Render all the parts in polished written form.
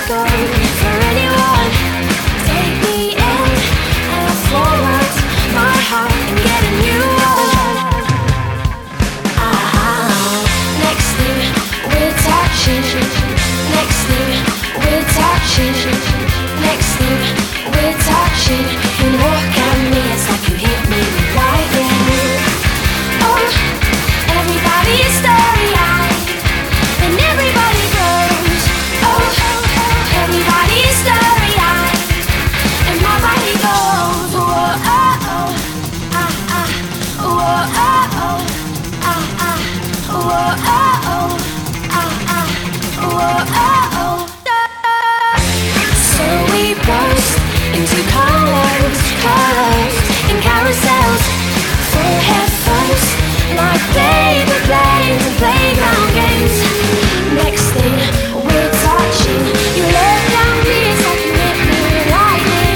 go for anyone. Take me in and I forward my heart and get a new one. Next thing we're touching. Next thing we're touching. Next thing we're touching. You look at me, it's like you hit me with lightning. Oh, everybody's starry-eyed and everybody goes. Oh, everybody's starry-eyed and my body goes. Whoa, oh, oh, ah, ah, whoa, oh, oh, ah, ah, whoa, oh, oh, ah, ah, whoa, oh, oh. So we burst into colors, colors and carousels, full head first, like baby planes and playground games. Next thing we're touching, you look down me, it's like you hit me with lightning.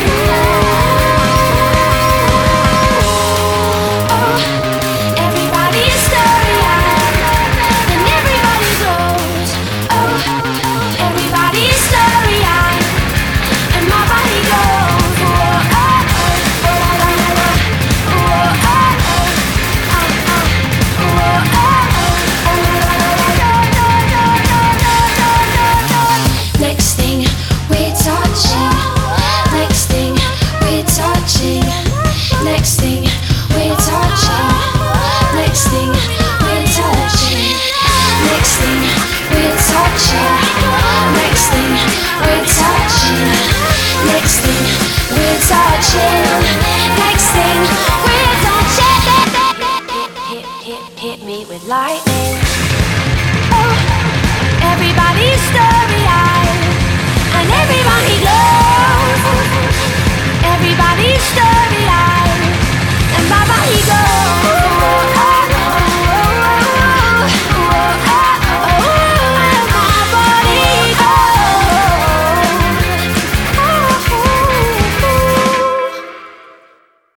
Oh, everybody's starry-eyed and everybody goes. Oh, everybody's starry-eyed and my body goes. Whoa, oh, oh, oh, la, la, la, la. Whoa, oh, oh, ah, ah. Whoa, oh, oh, oh, la, la, la, la, la, la, la, la, la, la. Next thing we're touching. Next thing we're touching. Next thing we're touching. Next thing we're touching. Next thing we're touching. Next thing we're touching. Next thing we're touching. Next thing we're touching. Hit me with lightning. Oh, everybody's starry-eyed and everybody glows. Everybody's starry-eyed and my body goes.